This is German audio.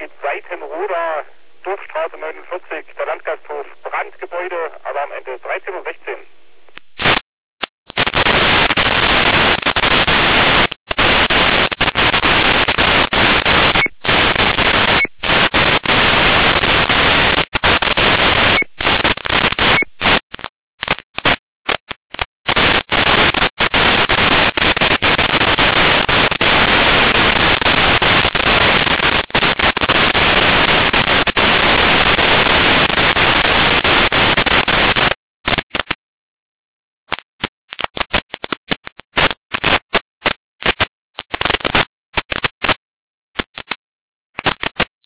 Betrieb Seitenroda, Dorfstraße 49, der Landgasthof, Brandgebäude, Alarm Ende 13:16 Uhr.